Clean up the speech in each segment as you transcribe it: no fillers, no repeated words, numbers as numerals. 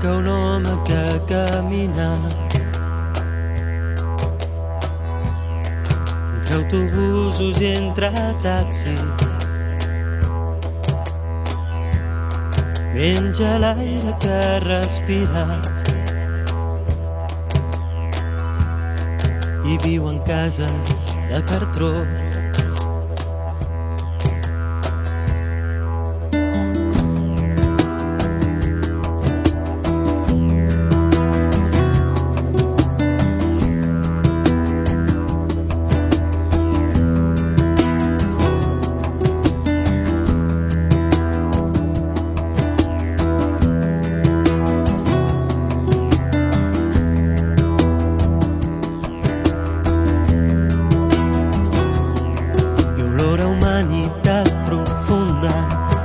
cerca un home que camina entre autobusos i entre taxis. Menja l'aire que respira i viu en cases de cartró. Humanitat profunda,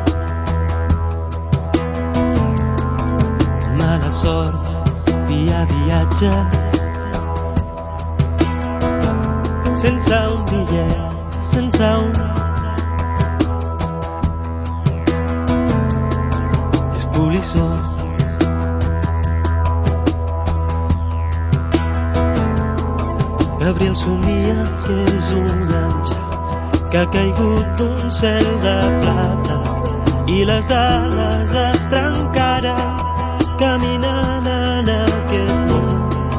mala sort via viatges, sense un bitllet, sense un polissó. Gabriel somia que és un àngel que ha caigut d'un cel de plata i les ales es trencaren caminant en aquest món.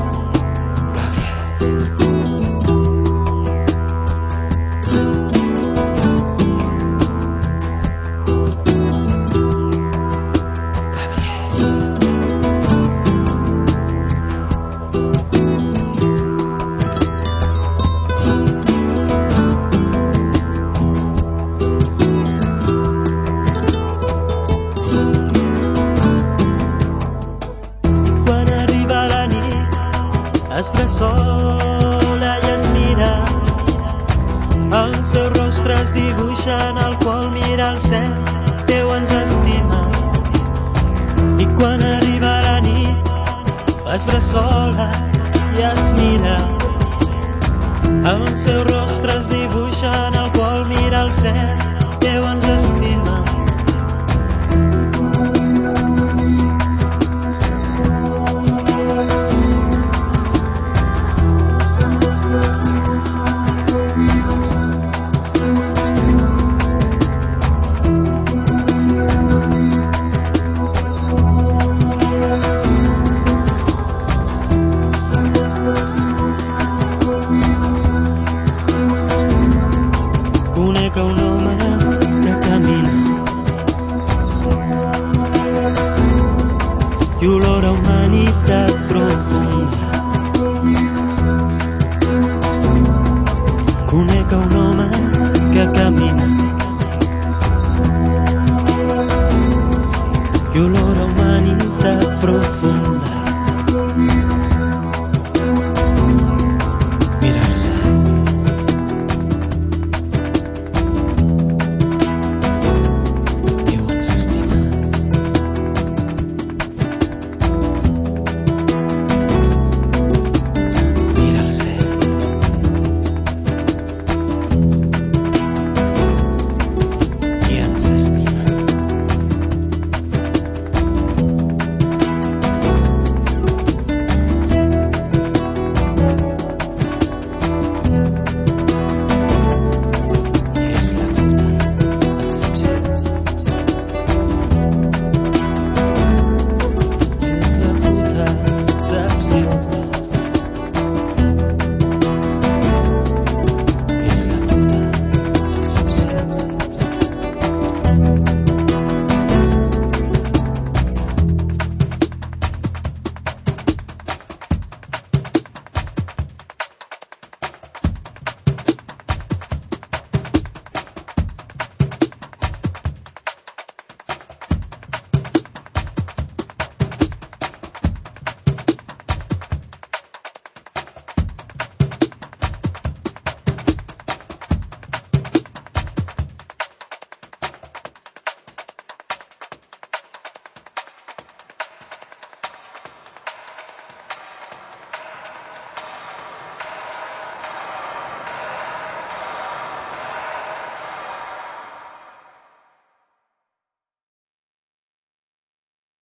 Es bressola i es mira, el seu rostre es dibuixa en el qual mira el cel, Déu ens estima. I quan arriba la nit es bressola i es mira, el seu rostre es dibuixa en el qual mira el cel, Déu ens estima.